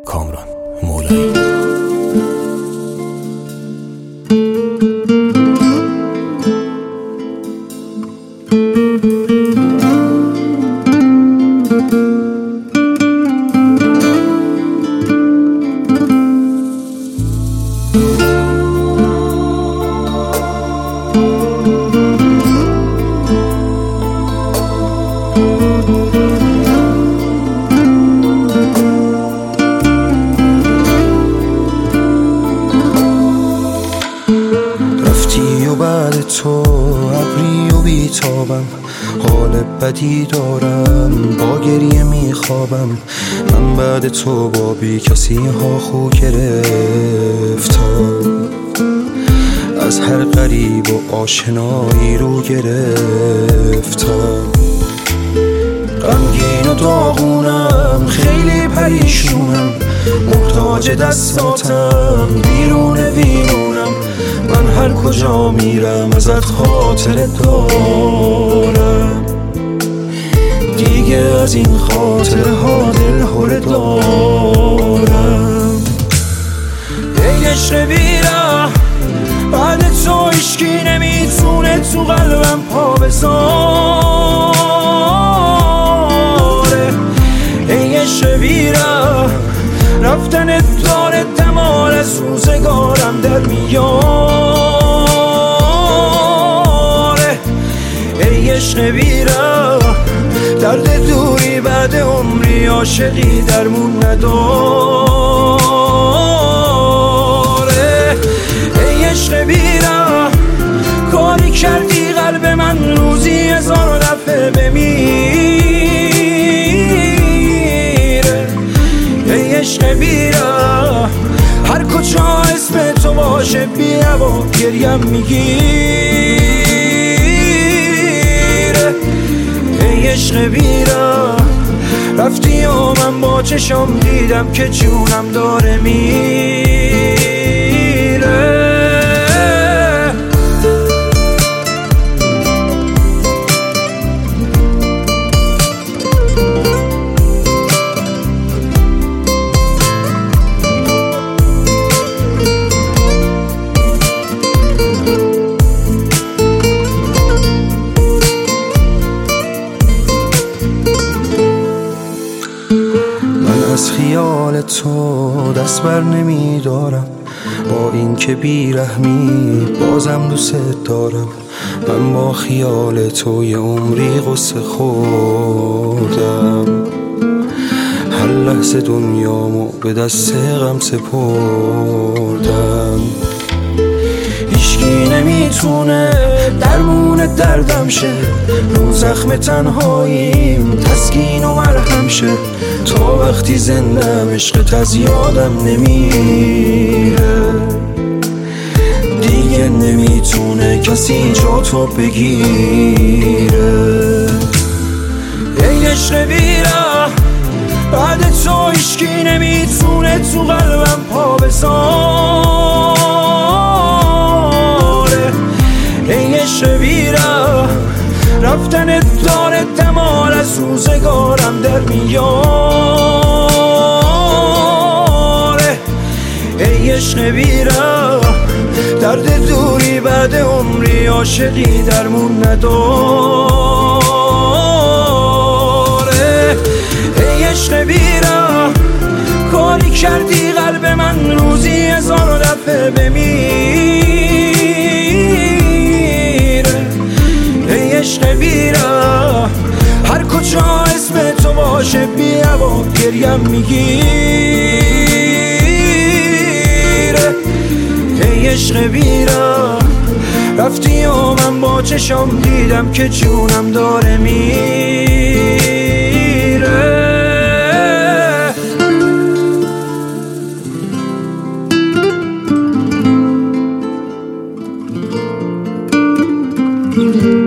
کامران مولایی. رفتی و بعد تو ابری و بیتابم، حال بدی دارم، با گریه میخوابم. من بعد تو با بی کسی ها خو گرفتم، از هر غریب و آشنایی رو گرفتم. غمگین و داغونم، خیلی پریشونم، محتاج دستاتم، بیرون ویرونم. من هر کجا میرم ازت خاطر دارم، دیگه از این خاطرها دلهره دارم. ای عشق بیره، بعد تو هیچکی نمیتونه تو قلبم پا بذاره. ای عشق بیره، رفتن داره دمار از روزگارم در میاره. ای عشق بیره، درد دوری بعد عمری عاشقی درمون نداره. ای عشق بیره، کاری کردی قلب من روزی 1000 دفعه بمیره. ای عشق بیره، هر کجا اسم تو باشه بیا و گریم میگیره. ای عشق بیره، رفتی و من با چشم دیدم که جونم داره میره. از خیال تو دست بر نمی دارم، با این که بیرحمی بازم دوست دارم. من با خیال تو یه عمری غصه خوردم، هر لحظه دنیامو به دست غم سپردم. هیچکی نمیتونه درمون دردم شه، رو زخم تنهاییم تسکین و مرهم شه. تو وقتی زندم عشقت از یادم نمیره، دیگه نمیتونه کسی جا تو بگیره. ای عشق بیره، بعد تو هیچکی نمیتونه تو قلبم پا بذاره. ای عشق بیره، رفتن داره دمار از روزگارم در میاره. ای عشق بیره، درد دوری بعد عمری عاشقی درمون نداره. ای عشق بیره، کاری کردی قلب من روزی 1000 دفعه بمیره. ای عشق بیره، هر کجا اسم تو باشه بیا و گریم میگیره. ای عشق بیره، رفتی و من با چشم دیدم که جونم داره میره.